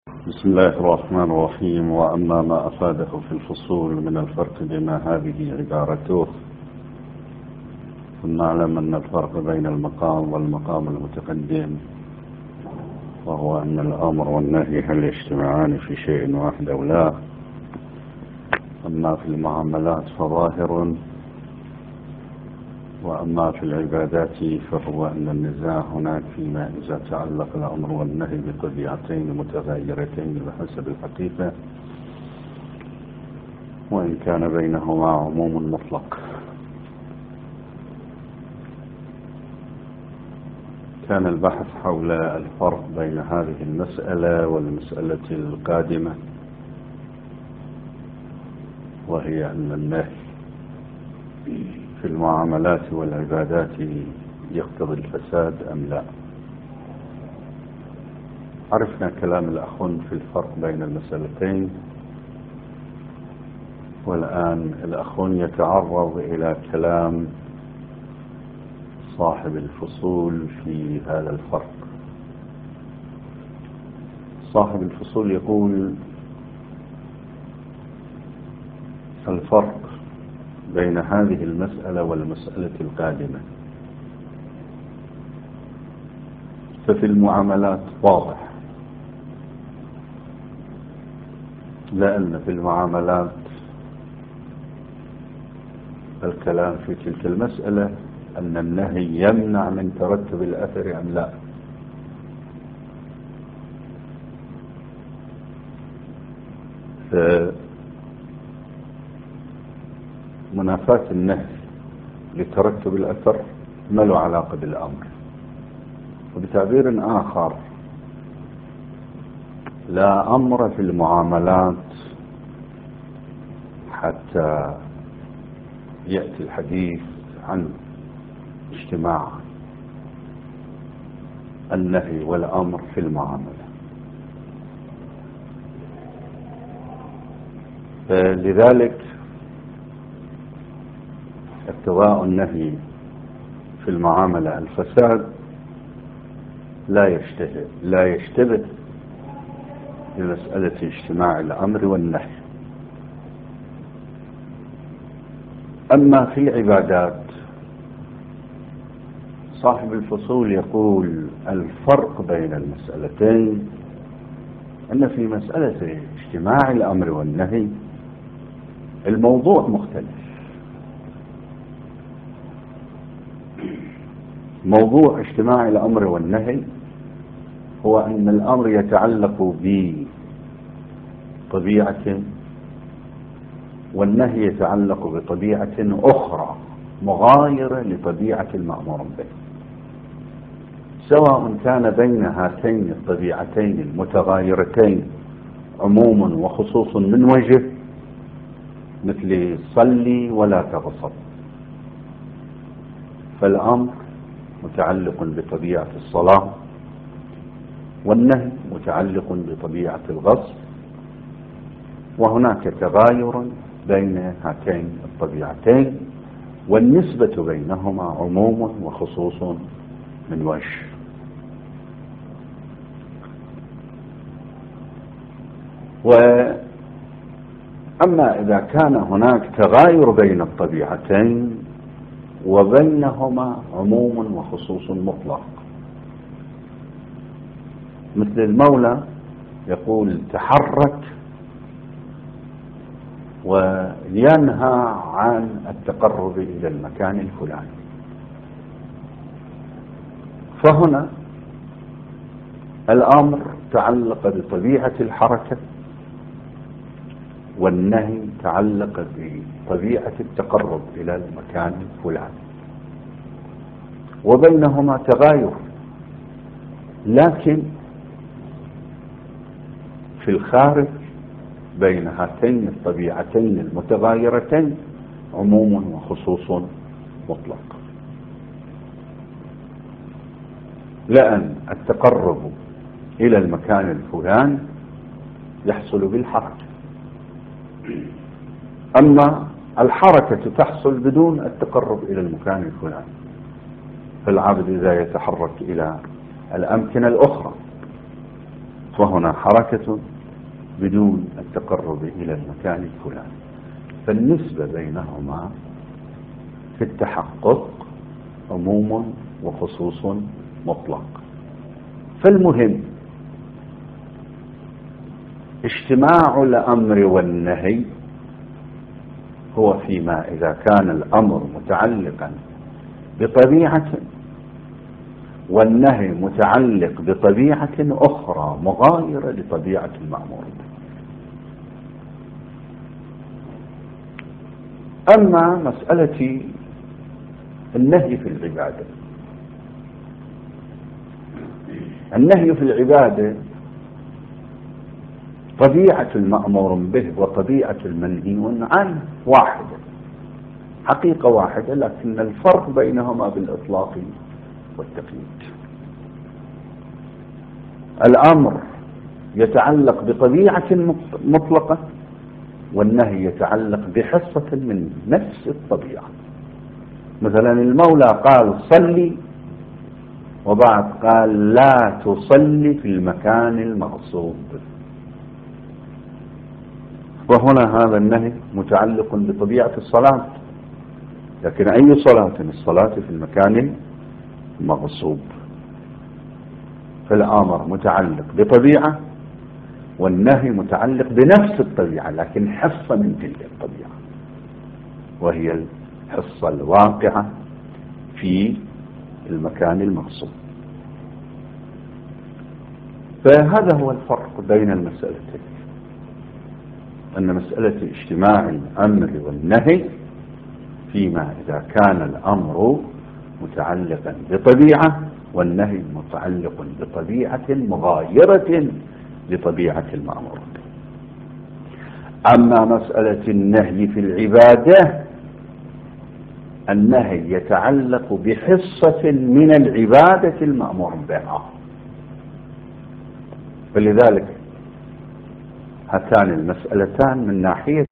بسم الله الرحمن الرحيم. وأما ما أفاده في الفصول من الفرق بما هذه عبارته، فنعلم أن الفرق بين المقام والمقام المتقدم وهو أن الأمر والنهي هل يجتمعان في شيء واحد أو لا. أما في المعاملات فظاهر، وأما في العبادات فهو أن النزاع هناك فيما إذا تعلق الأمر والنهي بطبيعتين متغيرتين بحسب الحقيقة، وإن كان بينهما عموم مطلق. كان البحث حول الفرق بين هذه المسألة والمسألة القادمة، وهي أن النهي في المعاملات والعبادات يقتضي الفساد أم لا. عرفنا كلام الأخون في الفرق بين المسألتين، والآن الأخون يتعرض إلى كلام صاحب الفصول في هذا الفرق. صاحب الفصول يقول: الفرق بين هذه المسألة والمسألة القادمة ففي المعاملات واضح، لأن في المعاملات الكلام في تلك المسألة أن النهي يمنع من ترتب الأثر أم لا. منافاة النهي لترتب الأثر ما له علاقة بالأمر. وبتعبير آخر، لا أمر في المعاملات حتى يأتي الحديث عن اجتماع النهي والأمر في المعاملة. لذلك اقتضاء النهي في المعاملة الفساد لا يشتبه بمسألة اجتماع الأمر والنهي. أما في العبادات صاحب الفصول يقول: الفرق بين المسألتين أن في مسألة اجتماع الأمر والنهي الموضوع مختلف. موضوع اجتماع الأمر والنهي هو أن الأمر يتعلق بطبيعة والنهي يتعلق بطبيعة أخرى مغايرة لطبيعة المأمور به، سواء كان بين هاتين الطبيعتين المتغايرتين عموم وخصوص من وجه، مثل صلي ولا تغصب، فالأمر متعلق بطبيعة الصلاة والنهي متعلق بطبيعة الغصب، وهناك تغاير بين هاتين الطبيعتين، والنسبة بينهما عموم وخصوص من وجه. وأما إذا كان هناك تغاير بين الطبيعتين وبينهما عموم وخصوص مطلق، مثل المولى يقول: تحرك وينهى عن التقرب إلى المكان الفلاني. فهنا الأمر تعلق بطبيعة الحركة، والنهي تعلق بطبيعة التقرب إلى المكان الفلاني، وبينهما تغاير، لكن في الخارج بين هاتين الطبيعتين المتغايرتين عموم وخصوص مطلق، لأن التقرب إلى المكان الفلاني يحصل بالحركة، أما الحركة تحصل بدون التقرب إلى المكان الفلاني. فالعبد إذا يتحرك إلى الأمكنة الأخرى وهنا حركة بدون التقرب إلى المكان الفلاني. فالنسبة بينهما في التحقق عموم وخصوص مطلق. فالمهم اجتماع الأمر والنهي هو فيما إذا كان الأمر متعلقا بطبيعة والنهي متعلق بطبيعة أخرى مغايرة لطبيعة المأمور به. أما مسألة النهي في العبادة، النهي في العبادة طبيعة المأمور به وطبيعة المنهي عنه واحدة، حقيقة واحدة، لكن الفرق بينهما بالإطلاق والتقييد. الأمر يتعلق بطبيعة مطلقة والنهي يتعلق بحصة من نفس الطبيعة. مثلا المولى قال صلي وبعد قال لا تصلي في المكان المغصوب، وهنا هذا النهي متعلق بطبيعة الصلاة، لكن أي صلاة؟ الصلاة في المكان المغصوب. فالأمر متعلق بطبيعة والنهي متعلق بنفس الطبيعة لكن حصة من تلك الطبيعة، وهي الحصة الواقعة في المكان المغصوب. فهذا هو الفرق بين المسألتين، أن مسألة اجتماع الأمر والنهي فيما إذا كان الأمر متعلقا بطبيعة والنهي متعلق بطبيعة مغايرة لطبيعة المأمور به. أما مسألة النهي في العبادة، النهي يتعلق بحصة من العبادة المأمور بها، فلذلك هاتان المسألتان من ناحية